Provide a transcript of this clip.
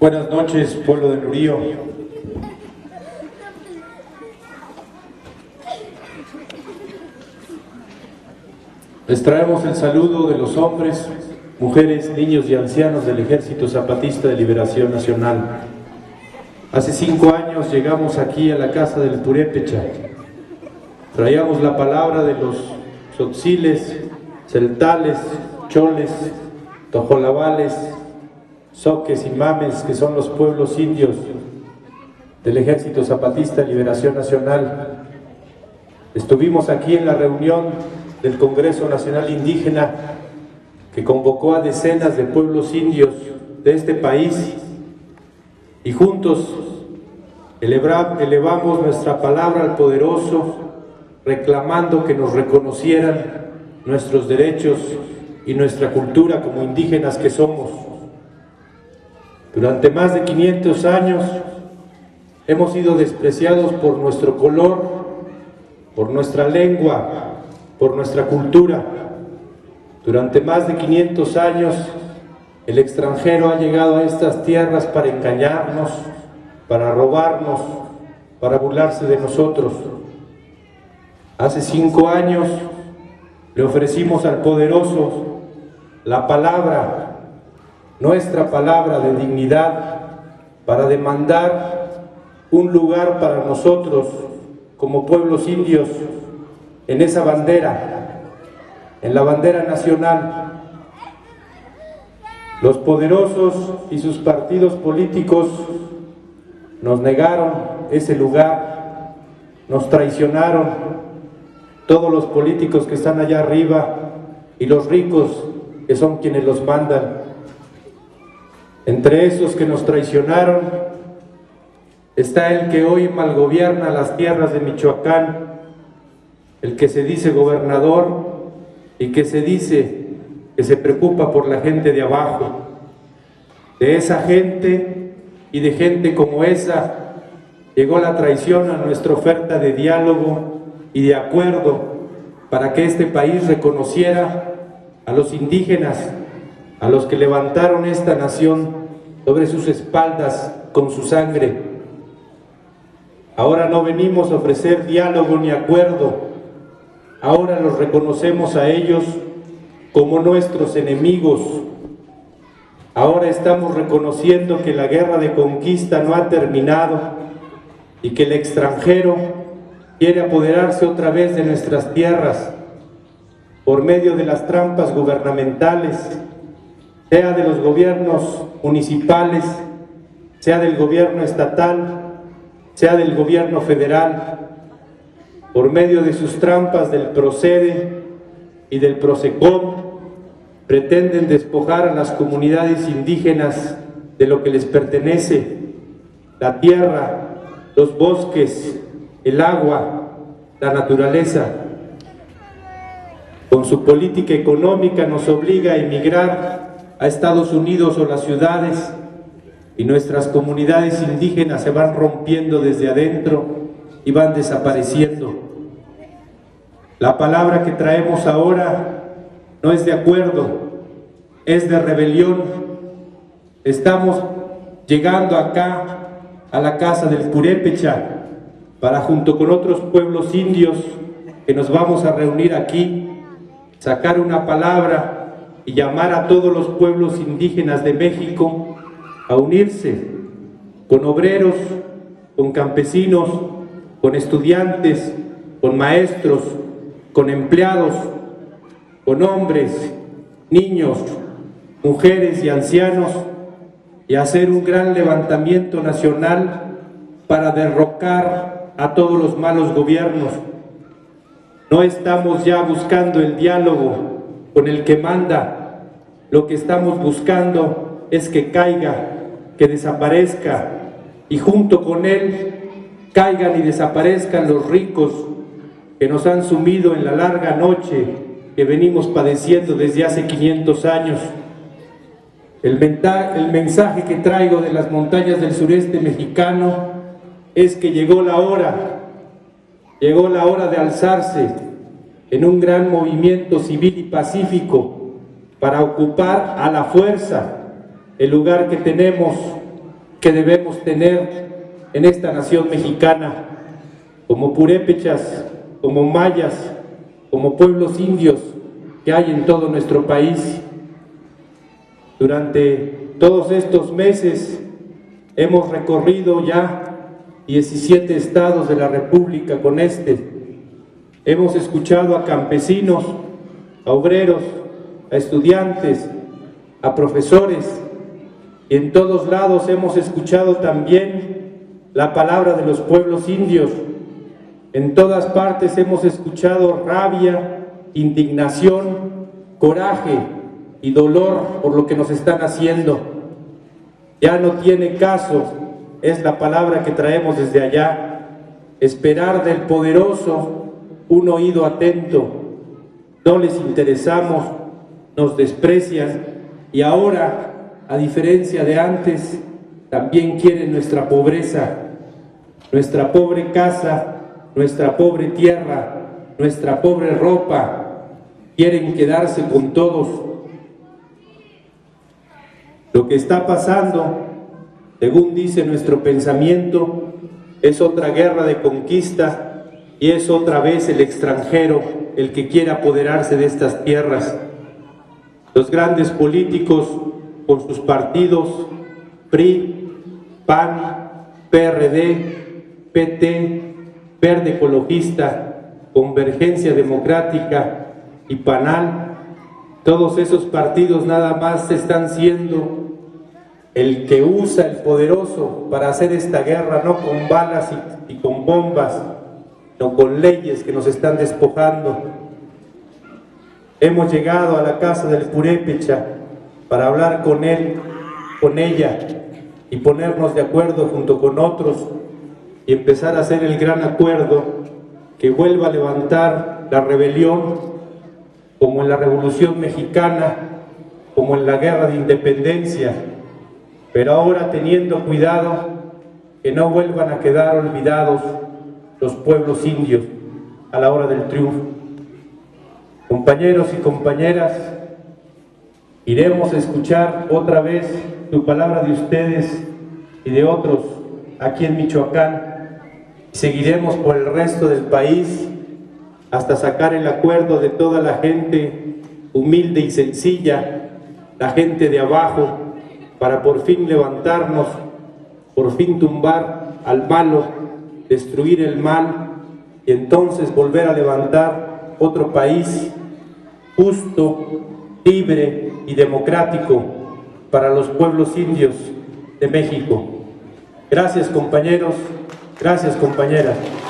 Buenas noches, pueblo de Nurío. Les traemos el saludo de los hombres, mujeres, niños y ancianos del Ejército Zapatista de Liberación Nacional. Hace 5 años llegamos aquí a la casa del Purépecha. Traíamos la palabra de los tzotziles, celtales, choles, tojolabales, zoques y mames, que son los pueblos indios del Ejército Zapatista de Liberación Nacional. Estuvimos aquí en la reunión del Congreso Nacional Indígena que convocó a decenas de pueblos indios de este país y juntos elevamos nuestra palabra al Poderoso, reclamando que nos reconocieran nuestros derechos y nuestra cultura como indígenas que somos. Durante más de 500 años hemos sido despreciados por nuestro color, por nuestra lengua, por nuestra cultura. Durante más de 500 años el extranjero ha llegado a estas tierras para engañarnos, para robarnos, para burlarse de nosotros. Hace 5 años le ofrecimos al Poderoso la palabra, nuestra palabra de dignidad, para demandar un lugar para nosotros como pueblos indios en esa bandera, en la bandera nacional. Los poderosos y sus partidos políticos nos negaron ese lugar, nos traicionaron. Todos los políticos que están allá arriba y los ricos que son quienes los mandan. Entre esos que nos traicionaron está el que hoy malgobierna las tierras de Michoacán, el que se dice gobernador y que se dice que se preocupa por la gente de abajo. De esa gente y de gente como esa llegó la traición a nuestra oferta de diálogo y de acuerdo para que este país reconociera a los indígenas, a los que levantaron esta nación sobre sus espaldas con su sangre. Ahora no venimos a ofrecer diálogo ni acuerdo, ahora los reconocemos a ellos como nuestros enemigos. Ahora estamos reconociendo que la guerra de conquista no ha terminado y que el extranjero quiere apoderarse otra vez de nuestras tierras por medio de las trampas gubernamentales, sea de los gobiernos municipales, sea del gobierno estatal, sea del gobierno federal. Por medio de sus trampas del Procede y del Procecom, pretenden despojar a las comunidades indígenas de lo que les pertenece: la tierra, los bosques, el agua, la naturaleza. Con su política económica nos obliga a emigrar a Estados Unidos o las ciudades, y nuestras comunidades indígenas se van rompiendo desde adentro y van desapareciendo. La palabra que traemos ahora no es de acuerdo, es de rebelión. Estamos llegando acá a la casa del Purépecha para, junto con otros pueblos indios que nos vamos a reunir aquí, sacar una palabra y llamar a todos los pueblos indígenas de México a unirse con obreros, con campesinos, con estudiantes, con maestros, con empleados, con hombres, niños, mujeres y ancianos, y hacer un gran levantamiento nacional para derrocar a todos los malos gobiernos. No estamos ya buscando el diálogo con el que manda, lo que estamos buscando es que caiga, que desaparezca, y junto con él caigan y desaparezcan los ricos que nos han sumido en la larga noche que venimos padeciendo desde hace 500 años. El mensaje que traigo de las montañas del sureste mexicano es que llegó la hora de alzarse en un gran movimiento civil y pacífico para ocupar a la fuerza el lugar que tenemos que debemos tener en esta nación mexicana, como purépechas, como mayas, como pueblos indios que hay en todo nuestro país. Durante todos estos meses hemos recorrido ya 17 estados de la República con este. Hemos escuchado a campesinos, a obreros, a estudiantes, a profesores, y en todos lados hemos escuchado también la palabra de los pueblos indios. En todas partes hemos escuchado rabia, indignación, coraje y dolor por lo que nos están haciendo. Ya no tiene caso, es la palabra que traemos desde allá, esperar del poderoso un oído atento. No les interesamos, nos desprecian y ahora, a diferencia de antes, también quieren nuestra pobreza, nuestra pobre casa, nuestra pobre tierra, nuestra pobre ropa. Quieren quedarse con todos. Lo que está pasando, según dice nuestro pensamiento, es otra guerra de conquista y es otra vez el extranjero el que quiere apoderarse de estas tierras. Los grandes políticos con sus partidos PRI, PAN, PRD, PT, Verde Ecologista, Convergencia Democrática y PANAL, todos esos partidos nada más están siendo el que usa el poderoso para hacer esta guerra, no con balas y con bombas, no con leyes que nos están despojando. Hemos llegado a la casa del purépecha para hablar con él, con ella, y ponernos de acuerdo junto con otros y empezar a hacer el gran acuerdo que vuelva a levantar la rebelión, como en la Revolución Mexicana, como en la Guerra de Independencia, pero ahora teniendo cuidado que no vuelvan a quedar olvidados los pueblos indios a la hora del triunfo. Compañeros y compañeras, iremos a escuchar otra vez su palabra de ustedes y de otros aquí en Michoacán, y seguiremos por el resto del país hasta sacar el acuerdo de toda la gente humilde y sencilla, la gente de abajo, para por fin levantarnos, por fin tumbar al malo, destruir el mal y entonces volver a levantar otro país justo, libre y democrático para los pueblos indios de México. Gracias, compañeros, gracias, compañeras.